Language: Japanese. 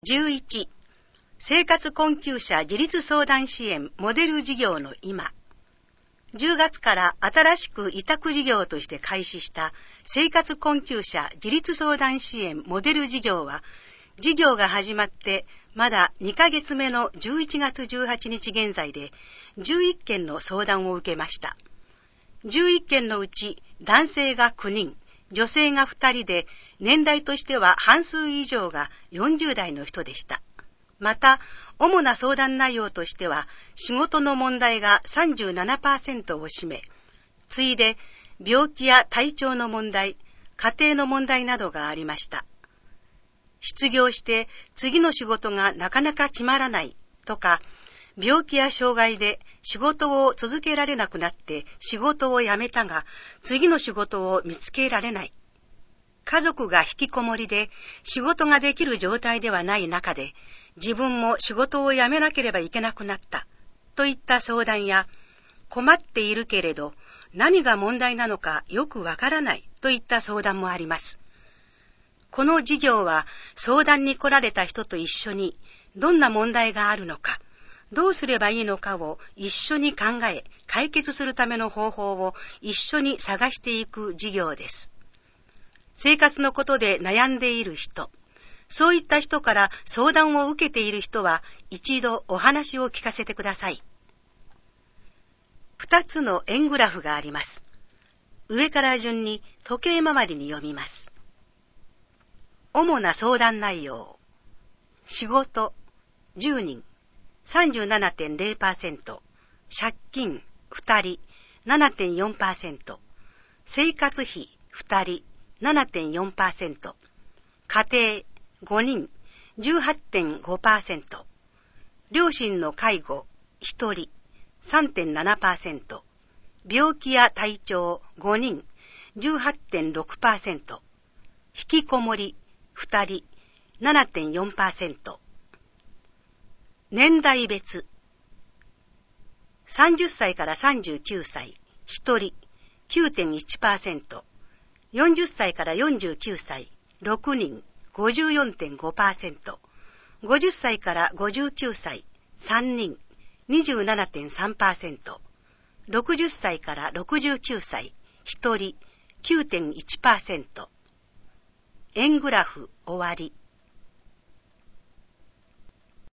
11、生活困窮者自立相談支援モデル事業の今。10月から新しく委託事業として開始した生活困窮者自立相談支援モデル事業は、事業が始まってまだ2ヶ月目の11月18日現在で11件の相談を受けました。11件のうち男性が9人、女性が2人で、年代としては半数以上が40代の人でした。また、主な相談内容としては、仕事の問題が 37% を占め、次いで病気や体調の問題、家庭の問題などがありました。失業して次の仕事がなかなか決まらないとか、病気や障害で仕事を続けられなくなって仕事を辞めたが、次の仕事を見つけられない。家族が引きこもりで仕事ができる状態ではない中で、自分も仕事を辞めなければいけなくなったといった相談や、困っているけれど何が問題なのかよくわからないといった相談もあります。この事業は相談に来られた人と一緒にどんな問題があるのか、どうすればいいのかを一緒に考え、解決するための方法を一緒に探していく事業です。生活のことで悩んでいる人、そういった人から相談を受けている人は一度お話を聞かせてください。2つの円グラフがあります。上から順に時計回りに読みます。主な相談内容。仕事、10人。37.0%、借金2人 7.4%、生活費2人 7.4%、家庭5人 18.5%、両親の介護1人 3.7%、病気や体調5人 18.6%、引きこもり2人 7.4%、年代別。30歳から39歳、1人、9.1%。40歳から49歳、6人、54.5%。50歳から59歳、3人、27.3%。60歳から69歳、1人、9.1%。円グラフ終わり。